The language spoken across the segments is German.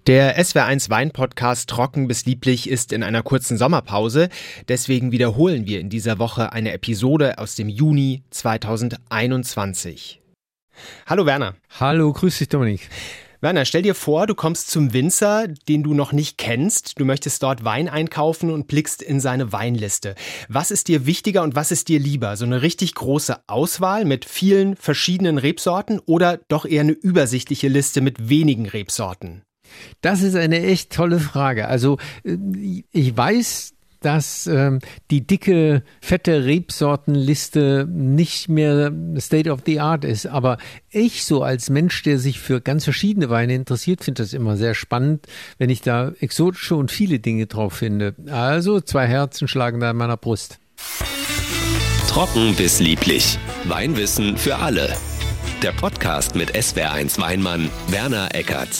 Der SWR1 Wein-Podcast Trocken bis lieblich ist in einer kurzen Sommerpause. Deswegen wiederholen wir in dieser Woche eine Episode aus dem Juni 2021. Hallo Werner. Hallo, grüß dich Dominik. Werner, stell dir vor, du kommst zum Winzer, den du noch nicht kennst. Du möchtest dort Wein einkaufen und blickst in seine Weinliste. Was ist dir wichtiger und was ist dir lieber? So eine richtig große Auswahl mit vielen verschiedenen Rebsorten oder doch eher eine übersichtliche Liste mit wenigen Rebsorten? Das ist eine echt tolle Frage. Also ich weiß, dass die dicke, fette Rebsortenliste nicht mehr State of the Art ist. Aber ich so als Mensch, der sich für ganz verschiedene Weine interessiert, finde das immer sehr spannend, wenn ich da exotische und viele Dinge drauf finde. Also 2 Herzen schlagen da in meiner Brust. Trocken bis lieblich. Weinwissen für alle. Der Podcast mit SWR1 Weinmann Werner Eckert.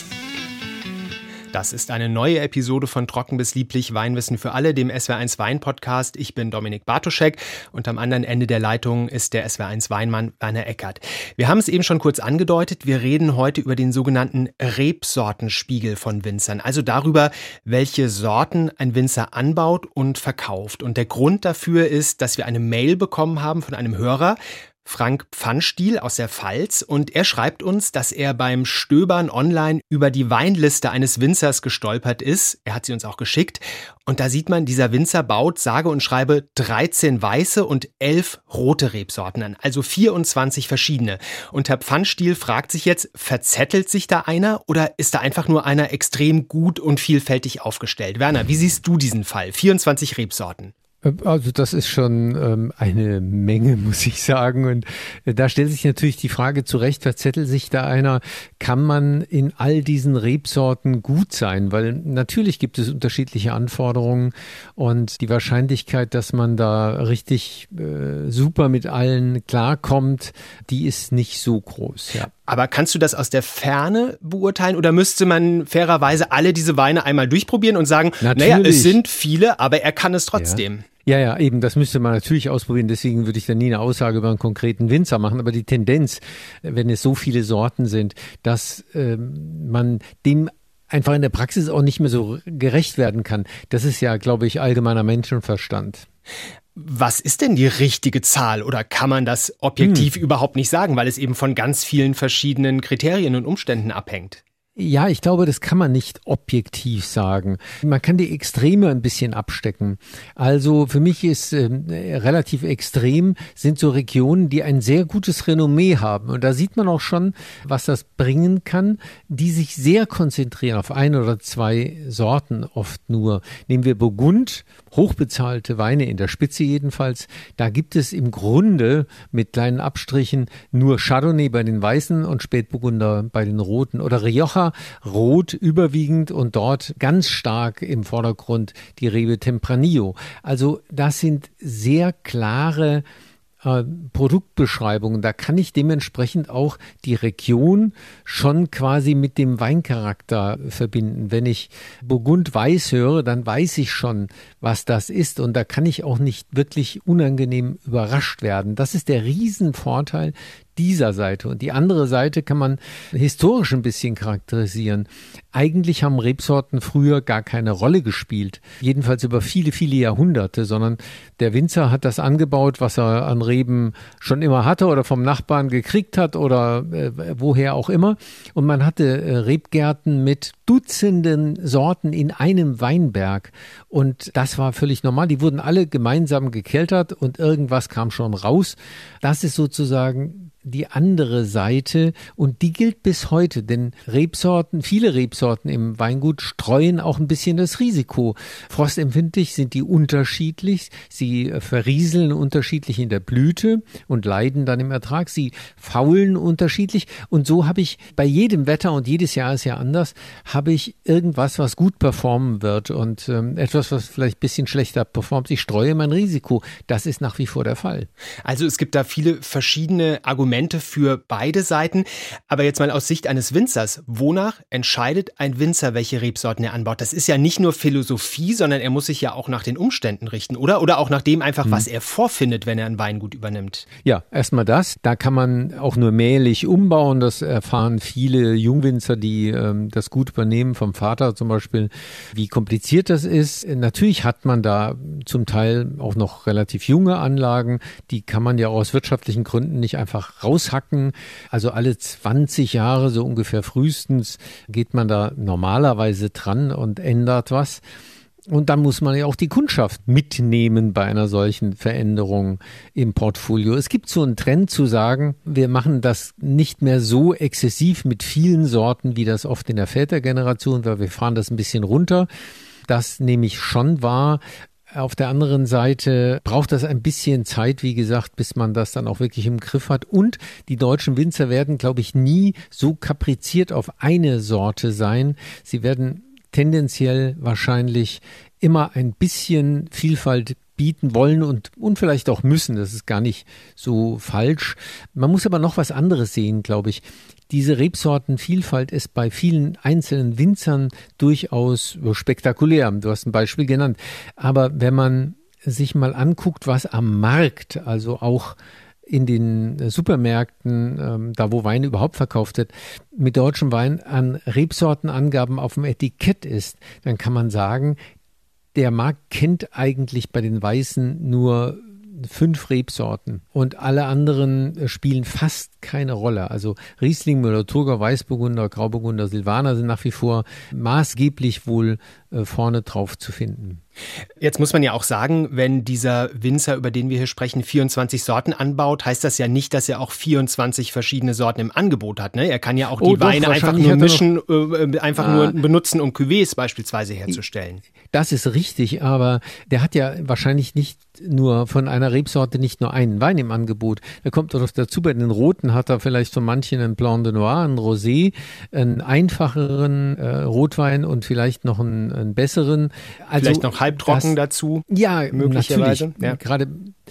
Das ist eine neue Episode von Trocken bis lieblich Weinwissen für alle, dem SWR1 Wein-Podcast. Ich bin Dominik Bartoschek und am anderen Ende der Leitung ist der SWR1 Weinmann Werner Eckert. Wir haben es eben schon kurz angedeutet, wir reden heute über den sogenannten Rebsortenspiegel von Winzern, also darüber, welche Sorten ein Winzer anbaut und verkauft. Und der Grund dafür ist, dass wir eine Mail bekommen haben von einem Hörer, Frank Pfannstiel aus der Pfalz, und er schreibt uns, dass er beim Stöbern online über die Weinliste eines Winzers gestolpert ist. Er hat sie uns auch geschickt und da sieht man, dieser Winzer baut sage und schreibe 13 weiße und 11 rote Rebsorten an, also 24 verschiedene. Und Herr Pfannstiel fragt sich jetzt, verzettelt sich da einer oder ist da einfach nur einer extrem gut und vielfältig aufgestellt? Werner, wie siehst du diesen Fall? 24 Rebsorten. Also das ist schon eine Menge, muss ich sagen. Und da stellt sich natürlich die Frage zurecht, verzettelt sich da einer? Kann man in all diesen Rebsorten gut sein? Weil natürlich gibt es unterschiedliche Anforderungen und die Wahrscheinlichkeit, dass man da richtig super mit allen klarkommt, die ist nicht so groß, ja. Aber kannst du das aus der Ferne beurteilen oder müsste man fairerweise alle diese Weine einmal durchprobieren und sagen, naja, es sind viele, aber er kann es trotzdem? Ja, eben, das müsste man natürlich ausprobieren. Deswegen würde ich da nie eine Aussage über einen konkreten Winzer machen. Aber die Tendenz, wenn es so viele Sorten sind, dass man dem einfach in der Praxis auch nicht mehr so gerecht werden kann, das ist ja, glaube ich, allgemeiner Menschenverstand. Was ist denn die richtige Zahl oder kann man das objektiv überhaupt nicht sagen, weil es eben von ganz vielen verschiedenen Kriterien und Umständen abhängt? Ja, ich glaube, das kann man nicht objektiv sagen. Man kann die Extreme ein bisschen abstecken. Also für mich ist relativ extrem sind so Regionen, die ein sehr gutes Renommee haben. Und da sieht man auch schon, was das bringen kann, die sich sehr konzentrieren auf 1 oder 2 Sorten oft nur. Nehmen wir Burgund, hochbezahlte Weine in der Spitze jedenfalls. Da gibt es im Grunde mit kleinen Abstrichen nur Chardonnay bei den Weißen und Spätburgunder bei den Roten oder Rioja, rot überwiegend und dort ganz stark im Vordergrund die Rebe Tempranillo. Also das sind sehr klare Produktbeschreibungen. Da kann ich dementsprechend auch die Region schon quasi mit dem Weincharakter verbinden. Wenn ich Burgund Weiß höre, dann weiß ich schon, was das ist und da kann ich auch nicht wirklich unangenehm überrascht werden. Das ist der Riesenvorteil dieser Seite. Und die andere Seite kann man historisch ein bisschen charakterisieren. Eigentlich haben Rebsorten früher gar keine Rolle gespielt. Jedenfalls über viele, viele Jahrhunderte, sondern der Winzer hat das angebaut, was er an Reben schon immer hatte oder vom Nachbarn gekriegt hat oder woher auch immer. Und man hatte Rebgärten mit Dutzenden Sorten in einem Weinberg. Und das war völlig normal. Die wurden alle gemeinsam gekeltert und irgendwas kam schon raus. Das ist sozusagen die andere Seite und die gilt bis heute, denn viele Rebsorten im Weingut streuen auch ein bisschen das Risiko. Frostempfindlich sind die unterschiedlich, sie verrieseln unterschiedlich in der Blüte und leiden dann im Ertrag, sie faulen unterschiedlich und so habe ich bei jedem Wetter und jedes Jahr ist ja anders, habe ich irgendwas, was gut performen wird und etwas, was vielleicht ein bisschen schlechter performt. Ich streue mein Risiko. Das ist nach wie vor der Fall. Also es gibt da viele verschiedene Argumente, Argumente für beide Seiten. Aber jetzt mal aus Sicht eines Winzers, wonach entscheidet ein Winzer, welche Rebsorten er anbaut? Das ist ja nicht nur Philosophie, sondern er muss sich ja auch nach den Umständen richten, oder? Oder auch nach dem einfach, was er vorfindet, wenn er ein Weingut übernimmt. Ja, erstmal das. Da kann man auch nur mählich umbauen. Das erfahren viele Jungwinzer, die das Gut übernehmen, vom Vater zum Beispiel, wie kompliziert das ist. Natürlich hat man da zum Teil auch noch relativ junge Anlagen. Die kann man ja aus wirtschaftlichen Gründen nicht einfach raushacken. Also alle 20 Jahre so ungefähr frühestens geht man da normalerweise dran und ändert was. Und dann muss man ja auch die Kundschaft mitnehmen bei einer solchen Veränderung im Portfolio. Es gibt so einen Trend zu sagen, wir machen das nicht mehr so exzessiv mit vielen Sorten, wie das oft in der Vätergeneration war. Wir fahren das ein bisschen runter. Das nehme ich schon wahr. Auf der anderen Seite braucht das ein bisschen Zeit, wie gesagt, bis man das dann auch wirklich im Griff hat. Und die deutschen Winzer werden, glaube ich, nie so kapriziert auf eine Sorte sein. Sie werden tendenziell wahrscheinlich immer ein bisschen Vielfalt bieten wollen und vielleicht auch müssen. Das ist gar nicht so falsch. Man muss aber noch was anderes sehen, glaube ich. Diese Rebsortenvielfalt ist bei vielen einzelnen Winzern durchaus spektakulär. Du hast ein Beispiel genannt. Aber wenn man sich mal anguckt, was am Markt, also auch in den Supermärkten, da wo Wein überhaupt verkauft wird, mit deutschem Wein an Rebsortenangaben auf dem Etikett ist, dann kann man sagen, der Markt kennt eigentlich bei den Weißen nur 5 Rebsorten und alle anderen spielen fast keine Rolle. Also Riesling, Müller-Thurgau, Weißburgunder, Grauburgunder, Silvaner sind nach wie vor maßgeblich wohl vorne drauf zu finden. Jetzt muss man ja auch sagen, wenn dieser Winzer, über den wir hier sprechen, 24 Sorten anbaut, heißt das ja nicht, dass er auch 24 verschiedene Sorten im Angebot hat. Ne? Er kann ja auch die Weine einfach nur mischen, nur benutzen, um Cuvées beispielsweise herzustellen. Das ist richtig, aber der hat ja wahrscheinlich nicht nur von einer Rebsorte nicht nur einen Wein im Angebot. Da kommt doch dazu, bei den Roten hat er vielleicht von manchen einen Blanc de Noir, einen Rosé, einen einfacheren Rotwein und vielleicht noch einen besseren. Also vielleicht noch halbtrocken dazu? Ja, möglicherweise. Natürlich. Ja. Gerade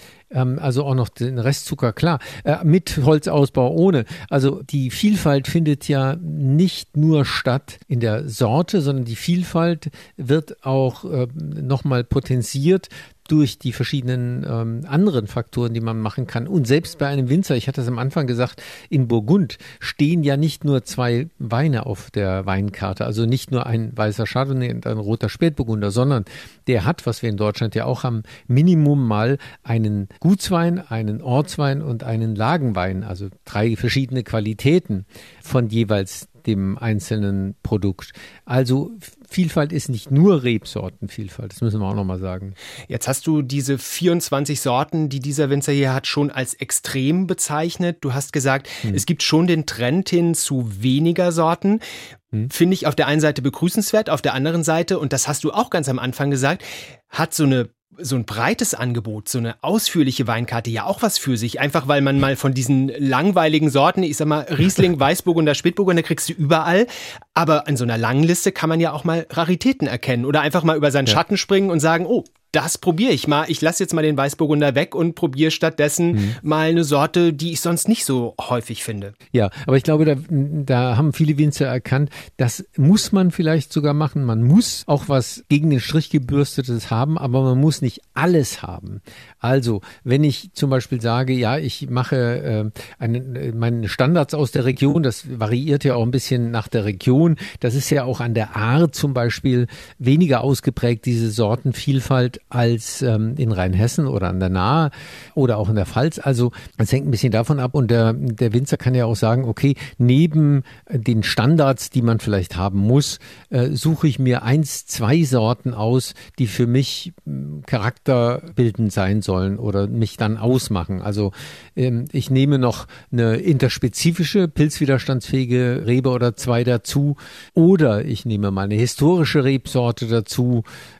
also auch noch den Restzucker, klar, mit Holzausbau, ohne. Also die Vielfalt findet ja nicht nur statt in der Sorte, sondern die Vielfalt wird auch nochmal potenziert durch die verschiedenen anderen Faktoren, die man machen kann. Und selbst bei einem Winzer, ich hatte es am Anfang gesagt, in Burgund stehen ja nicht nur 2 Weine auf der Weinkarte, also nicht nur ein weißer Chardonnay und ein roter Spätburgunder, sondern der hat, was wir in Deutschland ja auch haben, Minimum mal einen Gutswein, einen Ortswein und einen Lagenwein, also 3 verschiedene Qualitäten von jeweils dem einzelnen Produkt. Also Vielfalt ist nicht nur Rebsortenvielfalt, das müssen wir auch nochmal sagen. Jetzt hast du diese 24 Sorten, die dieser Winzer hier hat, schon als extrem bezeichnet. Du hast gesagt, es gibt schon den Trend hin zu weniger Sorten. Finde ich auf der einen Seite begrüßenswert, auf der anderen Seite, und das hast du auch ganz am Anfang gesagt, hat so ein breites Angebot, so eine ausführliche Weinkarte ja auch was für sich. Einfach weil man mal von diesen langweiligen Sorten, ich sag mal Riesling, Weißburgunder, Spätburgunder kriegst du überall. Aber an so einer langen Liste kann man ja auch mal Raritäten erkennen oder einfach mal über seinen Schatten springen und sagen, oh, das probiere ich mal. Ich lasse jetzt mal den Weißburgunder weg und probiere stattdessen mal eine Sorte, die ich sonst nicht so häufig finde. Ja, aber ich glaube, da haben viele Winzer erkannt, das muss man vielleicht sogar machen. Man muss auch was gegen den Strich gebürstetes haben, aber man muss nicht alles haben. Also, wenn ich zum Beispiel sage, ja, ich mache meine Standards aus der Region, das variiert ja auch ein bisschen nach der Region. Das ist ja auch an der Ahr zum Beispiel weniger ausgeprägt, diese Sortenvielfalt, als in Rheinhessen oder an der Nahe oder auch in der Pfalz. Also es hängt ein bisschen davon ab und der Winzer kann ja auch sagen, okay, neben den Standards, die man vielleicht haben muss, suche ich mir 1, 2 Sorten aus, die für mich charakterbildend sein sollen oder mich dann ausmachen. Also ich nehme noch eine interspezifische, pilzwiderstandsfähige Rebe oder 2 dazu oder ich nehme mal eine historische Rebsorte dazu.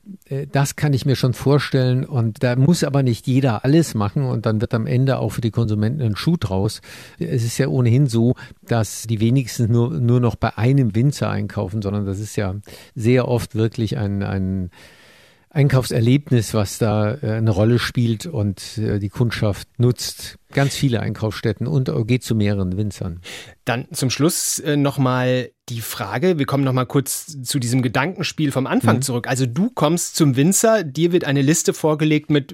Das kann ich mir schon vorstellen und da muss aber nicht jeder alles machen und dann wird am Ende auch für die Konsumenten ein Schuh draus. Es ist ja ohnehin so, dass die wenigsten nur noch bei einem Winzer einkaufen, sondern das ist ja sehr oft wirklich ein Einkaufserlebnis, was da eine Rolle spielt und die Kundschaft nutzt ganz viele Einkaufsstätten und geht zu mehreren Winzern. Dann zum Schluss nochmal die Frage, wir kommen nochmal kurz zu diesem Gedankenspiel vom Anfang zurück. Also du kommst zum Winzer, dir wird eine Liste vorgelegt mit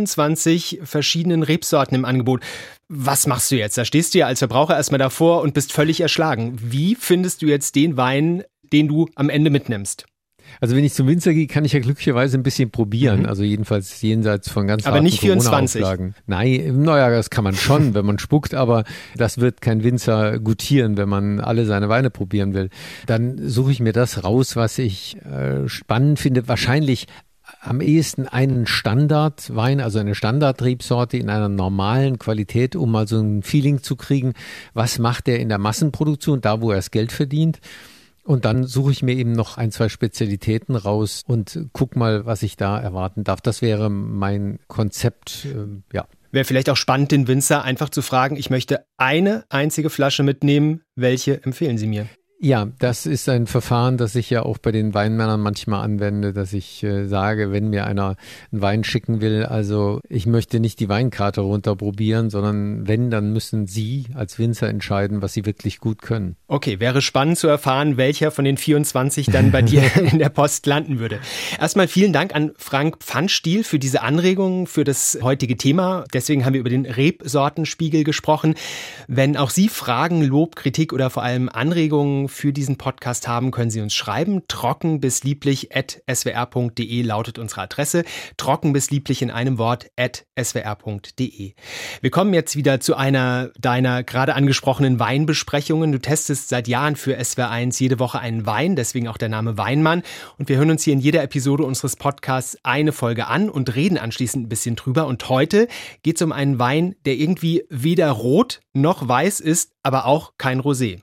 24 verschiedenen Rebsorten im Angebot. Was machst du jetzt? Da stehst du ja als Verbraucher erstmal davor und bist völlig erschlagen. Wie findest du jetzt den Wein, den du am Ende mitnimmst? Also wenn ich zum Winzer gehe, kann ich ja glücklicherweise ein bisschen probieren. Also jedenfalls jenseits von ganz harten Corona-Auflagen. Nein, naja, das kann man schon, wenn man spuckt, aber das wird kein Winzer gutieren, wenn man alle seine Weine probieren will. Dann suche ich mir das raus, was ich spannend finde. Wahrscheinlich am ehesten einen Standardwein, also eine Standardrebsorte in einer normalen Qualität, um mal so ein Feeling zu kriegen, was macht der in der Massenproduktion, da wo er das Geld verdient. Und dann suche ich mir eben noch 1, 2 Spezialitäten raus und guck mal, was ich da erwarten darf. Das wäre mein Konzept, ja. Wäre vielleicht auch spannend, den Winzer einfach zu fragen, ich möchte eine einzige Flasche mitnehmen. Welche empfehlen Sie mir? Ja, das ist ein Verfahren, das ich ja auch bei den Weinmännern manchmal anwende, dass ich sage, wenn mir einer einen Wein schicken will, also ich möchte nicht die Weinkarte runterprobieren, sondern wenn, dann müssen Sie als Winzer entscheiden, was Sie wirklich gut können. Okay, wäre spannend zu erfahren, welcher von den 24 dann bei dir in der Post landen würde. Erstmal vielen Dank an Frank Pfannstiel für diese Anregungen für das heutige Thema. Deswegen haben wir über den Rebsortenspiegel gesprochen. Wenn auch Sie Fragen, Lob, Kritik oder vor allem Anregungen für diesen Podcast haben, können Sie uns schreiben. Trocken bis lieblich@swr.de lautet unsere Adresse. Trocken bis lieblich in einem Wort @swr.de. Wir kommen jetzt wieder zu einer deiner gerade angesprochenen Weinbesprechungen. Du testest seit Jahren für SWR1 jede Woche einen Wein, deswegen auch der Name Weinmann. Und wir hören uns hier in jeder Episode unseres Podcasts eine Folge an und reden anschließend ein bisschen drüber. Und heute geht es um einen Wein, der irgendwie weder rot noch weiß ist, aber auch kein Rosé.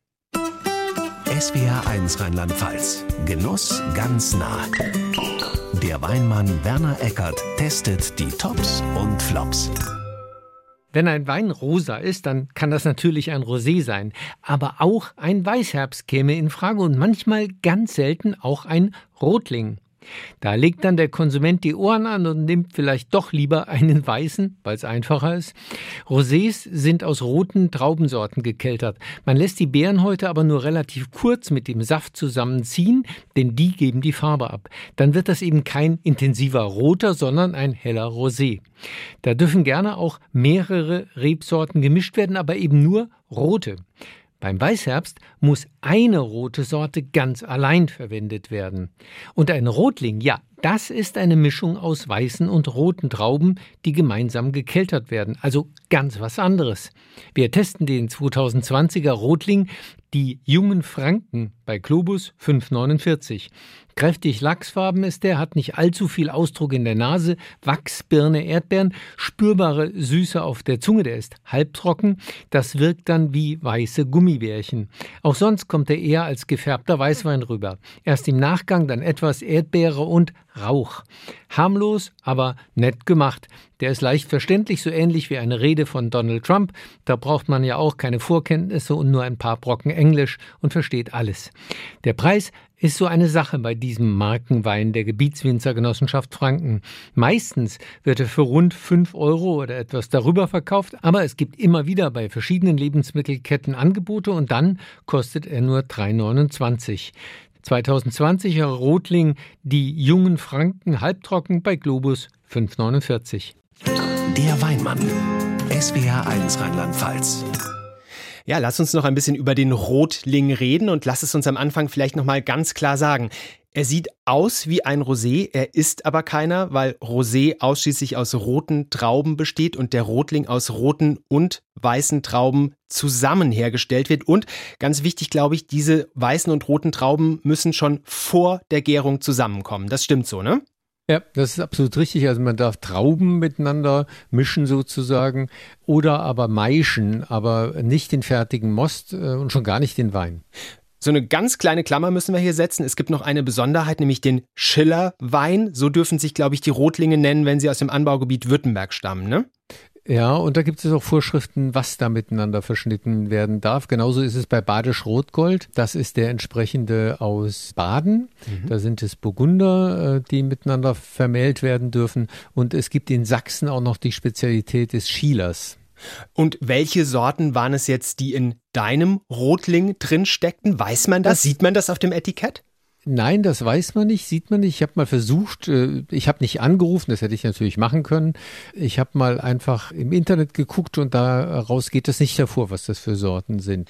SWR1 Rheinland-Pfalz. Genuss ganz nah. Der Weinmann Werner Eckert testet die Tops und Flops. Wenn ein Wein rosa ist, dann kann das natürlich ein Rosé sein. Aber auch ein Weißherbst käme in Frage und manchmal ganz selten auch ein Rotling. Da legt dann der Konsument die Ohren an und nimmt vielleicht doch lieber einen weißen, weil es einfacher ist. Rosés sind aus roten Traubensorten gekeltert. Man lässt die Beeren heute aber nur relativ kurz mit dem Saft zusammenziehen, denn die geben die Farbe ab. Dann wird das eben kein intensiver roter, sondern ein heller Rosé. Da dürfen gerne auch mehrere Rebsorten gemischt werden, aber eben nur rote. Beim Weißherbst muss eine rote Sorte ganz allein verwendet werden. Und ein Rotling, ja, das ist eine Mischung aus weißen und roten Trauben, die gemeinsam gekeltert werden. Also ganz was anderes. Wir testen den 2020er Rotling, die Jungen Franken bei Globus 5,49. Kräftig lachsfarben ist der, hat nicht allzu viel Ausdruck in der Nase, Wachs, Birne, Erdbeeren, spürbare Süße auf der Zunge, der ist halbtrocken, das wirkt dann wie weiße Gummibärchen. Auch sonst kommt er eher als gefärbter Weißwein rüber. Erst im Nachgang dann etwas Erdbeere und Rauch. Harmlos, aber nett gemacht. Der ist leicht verständlich, so ähnlich wie eine Rede von Donald Trump. Da braucht man ja auch keine Vorkenntnisse und nur ein paar Brocken Englisch und versteht alles. Der Preis ist so eine Sache bei diesem Markenwein der Gebietswinzergenossenschaft Franken. Meistens wird er für rund 5 Euro oder etwas darüber verkauft, aber es gibt immer wieder bei verschiedenen Lebensmittelketten Angebote und dann kostet er nur 3,29. 2020er Rotling, die Jungen Franken, halbtrocken bei Globus 5,49. Der Weinmann. SWR1 Rheinland-Pfalz. Ja, lass uns noch ein bisschen über den Rotling reden und lass es uns am Anfang vielleicht nochmal ganz klar sagen. Er sieht aus wie ein Rosé, er ist aber keiner, weil Rosé ausschließlich aus roten Trauben besteht und der Rotling aus roten und weißen Trauben zusammen hergestellt wird. Und ganz wichtig, glaube ich, diese weißen und roten Trauben müssen schon vor der Gärung zusammenkommen. Das stimmt so, ne? Ja, das ist absolut richtig. Also man darf Trauben miteinander mischen sozusagen oder aber maischen, aber nicht den fertigen Most und schon gar nicht den Wein. So eine ganz kleine Klammer müssen wir hier setzen. Es gibt noch eine Besonderheit, nämlich den Schiller-Wein. So dürfen sich, glaube ich, die Rotlinge nennen, wenn sie aus dem Anbaugebiet Württemberg stammen, ne? Ja, und da gibt es auch Vorschriften, was da miteinander verschnitten werden darf. Genauso ist es bei Badisch Rotgold. Das ist der entsprechende aus Baden. Da sind es Burgunder, die miteinander vermählt werden dürfen. Und es gibt in Sachsen auch noch die Spezialität des Schielers. Und welche Sorten waren es jetzt, die in deinem Rotling drin steckten? Weiß man das? Sieht man das auf dem Etikett? Nein, das weiß man nicht, sieht man nicht. Ich habe mal versucht, ich habe nicht angerufen, das hätte ich natürlich machen können. Ich habe mal einfach im Internet geguckt und daraus geht es nicht hervor, was das für Sorten sind.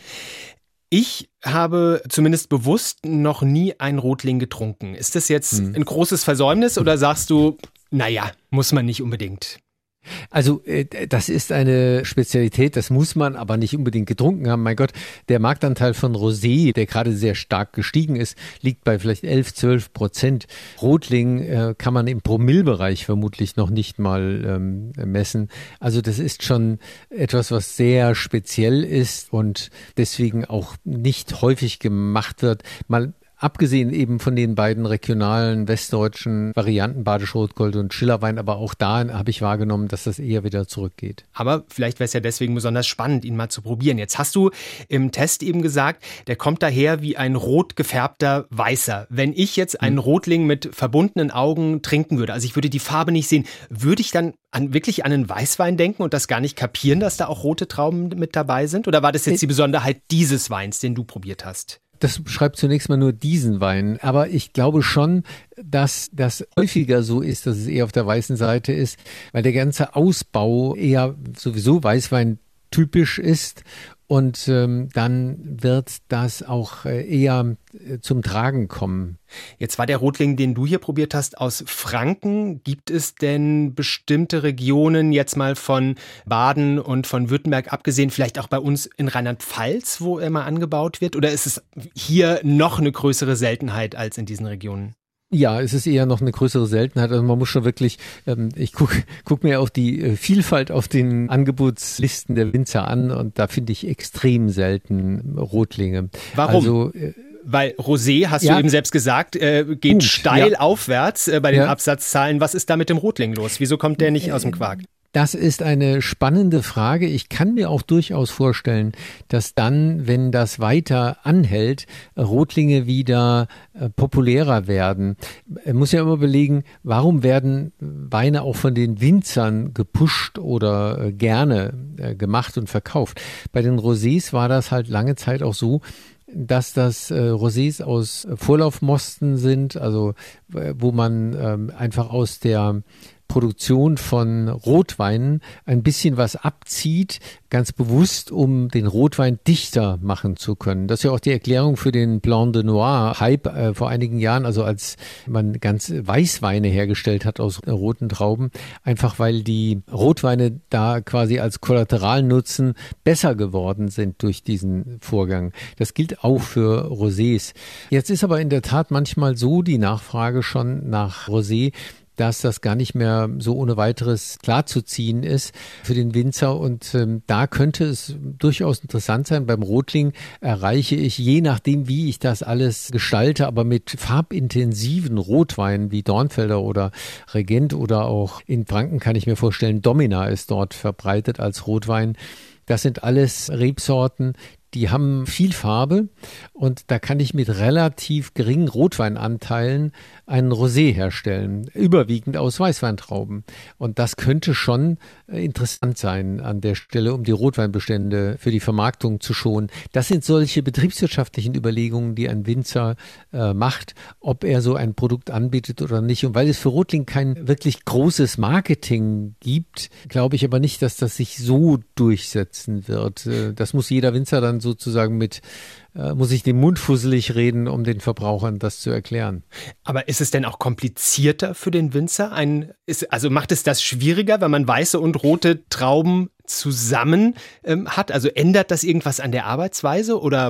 Ich habe zumindest bewusst noch nie einen Rotling getrunken. Ist das jetzt ein großes Versäumnis oder sagst du, naja, muss man nicht unbedingt? Also das ist eine Spezialität, das muss man aber nicht unbedingt getrunken haben. Mein Gott, der Marktanteil von Rosé, der gerade sehr stark gestiegen ist, liegt bei vielleicht 11-12%. Rotling kann man im Promillebereich vermutlich noch nicht mal messen. Also das ist schon etwas, was sehr speziell ist und deswegen auch nicht häufig gemacht wird. Mal abgesehen eben von den beiden regionalen westdeutschen Varianten, Badisch Rotgold und Schillerwein, aber auch da habe ich wahrgenommen, dass das eher wieder zurückgeht. Aber vielleicht wäre es ja deswegen besonders spannend, ihn mal zu probieren. Jetzt hast du im Test eben gesagt, der kommt daher wie ein rot gefärbter Weißer. Wenn ich jetzt einen Rotling mit verbundenen Augen trinken würde, also ich würde die Farbe nicht sehen, würde ich dann wirklich an einen Weißwein denken und das gar nicht kapieren, dass da auch rote Trauben mit dabei sind? Oder war das jetzt die Besonderheit dieses Weins, den du probiert hast? Das beschreibt zunächst mal nur diesen Wein. Aber ich glaube schon, dass das häufiger so ist, dass es eher auf der weißen Seite ist, weil der ganze Ausbau eher sowieso Weißwein typisch ist. Und dann wird das auch eher zum Tragen kommen. Jetzt war der Rotling, den du hier probiert hast, aus Franken. Gibt es denn bestimmte Regionen, jetzt mal von Baden und von Württemberg abgesehen, vielleicht auch bei uns in Rheinland-Pfalz, wo er mal angebaut wird? Oder ist es hier noch eine größere Seltenheit als in diesen Regionen? Ja, es ist eher noch eine größere Seltenheit. Also man muss schon wirklich, ich guck mir auch die Vielfalt auf den Angebotslisten der Winzer an und da finde ich extrem selten Rotlinge. Warum? Also, weil Rosé, hast du eben selbst gesagt, geht steil aufwärts bei den Absatzzahlen. Was ist da mit dem Rotling los? Wieso kommt der nicht aus dem Quark? Das ist eine spannende Frage. Ich kann mir auch durchaus vorstellen, dass dann, wenn das weiter anhält, Rotlinge wieder populärer werden. Man muss ja immer überlegen, warum werden Weine auch von den Winzern gepusht oder gerne gemacht und verkauft. Bei den Rosés war das halt lange Zeit auch so, dass das Rosés aus Vorlaufmosten sind, also wo man einfach aus der Produktion von Rotweinen ein bisschen was abzieht, ganz bewusst, um den Rotwein dichter machen zu können. Das ist ja auch die Erklärung für den Blanc de Noir-Hype vor einigen Jahren, also als man ganz Weißweine hergestellt hat aus roten Trauben, einfach weil die Rotweine da quasi als Kollateralnutzen besser geworden sind durch diesen Vorgang. Das gilt auch für Rosés. Jetzt ist aber in der Tat manchmal so die Nachfrage schon nach Rosé, dass das gar nicht mehr so ohne weiteres klarzuziehen ist für den Winzer. Und da könnte es durchaus interessant sein. Beim Rotling erreiche ich, je nachdem, wie ich das alles gestalte, aber mit farbintensiven Rotweinen wie Dornfelder oder Regent oder auch in Franken kann ich mir vorstellen, Domina ist dort verbreitet als Rotwein. Das sind alles Rebsorten, die haben viel Farbe und da kann ich mit relativ geringen Rotweinanteilen einen Rosé herstellen, überwiegend aus Weißweintrauben. Und das könnte schon interessant sein an der Stelle, um die Rotweinbestände für die Vermarktung zu schonen. Das sind solche betriebswirtschaftlichen Überlegungen, die ein Winzer macht, ob er so ein Produkt anbietet oder nicht. Und weil es für Rotling kein wirklich großes Marketing gibt, glaube ich aber nicht, dass das sich so durchsetzen wird. Das muss jeder Winzer dann sozusagen muss ich den Mund fusselig reden, um den Verbrauchern das zu erklären. Aber ist es denn auch komplizierter für den Winzer? Also macht es das schwieriger, wenn man weiße und rote Trauben zusammen hat? Also ändert das irgendwas an der Arbeitsweise oder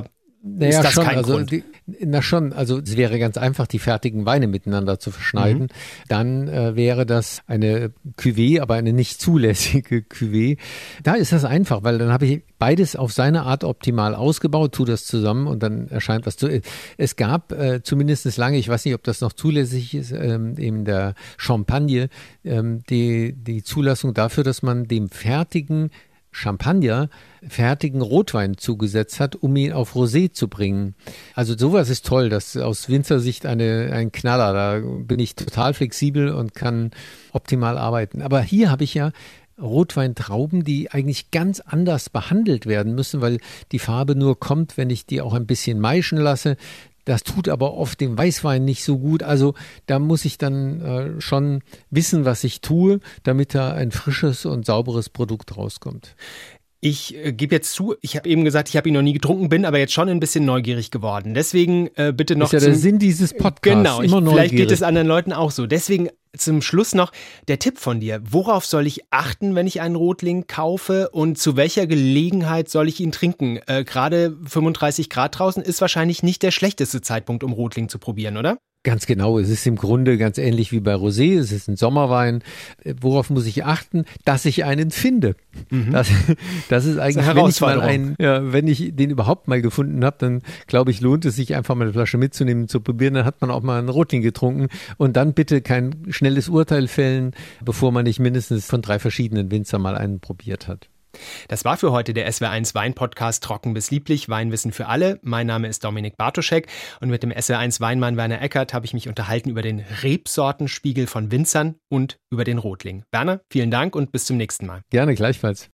Naja, ist das schon, kein also, Grund? Also es wäre ganz einfach, die fertigen Weine miteinander zu verschneiden. Dann wäre das eine Cuvée, aber eine nicht zulässige Cuvée. Da ist das einfach, weil dann habe ich beides auf seine Art optimal ausgebaut, tue das zusammen und dann erscheint was zu. Es gab zumindest lange, ich weiß nicht, ob das noch zulässig ist, in der Champagne, die Zulassung dafür, dass man dem fertigen Rotwein zugesetzt hat, um ihn auf Rosé zu bringen. Also sowas ist toll, das ist aus Winzersicht ein Knaller. Da bin ich total flexibel und kann optimal arbeiten. Aber hier habe ich ja Rotweintrauben, die eigentlich ganz anders behandelt werden müssen, weil die Farbe nur kommt, wenn ich die auch ein bisschen maischen lasse. Das tut aber oft dem Weißwein nicht so gut. Also da muss ich dann schon wissen, was ich tue, damit da ein frisches und sauberes Produkt rauskommt. Ich gebe jetzt zu, ich habe eben gesagt, ich habe ihn noch nie getrunken, bin aber jetzt schon ein bisschen neugierig geworden. Deswegen bitte noch. Das ist ja der Sinn dieses Podcasts. Genau, immer vielleicht neugierig. geht es anderen Leuten auch so. Deswegen zum Schluss noch der Tipp von dir. Worauf soll ich achten, wenn ich einen Rotling kaufe und zu welcher Gelegenheit soll ich ihn trinken? Gerade 35 Grad draußen ist wahrscheinlich nicht der schlechteste Zeitpunkt, um Rotling zu probieren, oder? Ganz genau, es ist im Grunde ganz ähnlich wie bei Rosé, es ist ein Sommerwein. Worauf muss ich achten? Dass ich einen finde. Das ist eigentlich, wenn ich den überhaupt mal gefunden habe, dann glaube ich, lohnt es sich einfach mal eine Flasche mitzunehmen, zu probieren, dann hat man auch mal einen Rotling getrunken und dann bitte kein schnelles Urteil fällen, bevor man nicht mindestens von 3 verschiedenen Winzern mal einen probiert hat. Das war für heute der SWR1 Wein-Podcast Trocken bis lieblich, Weinwissen für alle. Mein Name ist Dominik Bartoschek und mit dem SWR1 Weinmann Werner Eckert habe ich mich unterhalten über den Rebsortenspiegel von Winzern und über den Rotling. Werner, vielen Dank und bis zum nächsten Mal. Gerne, gleichfalls.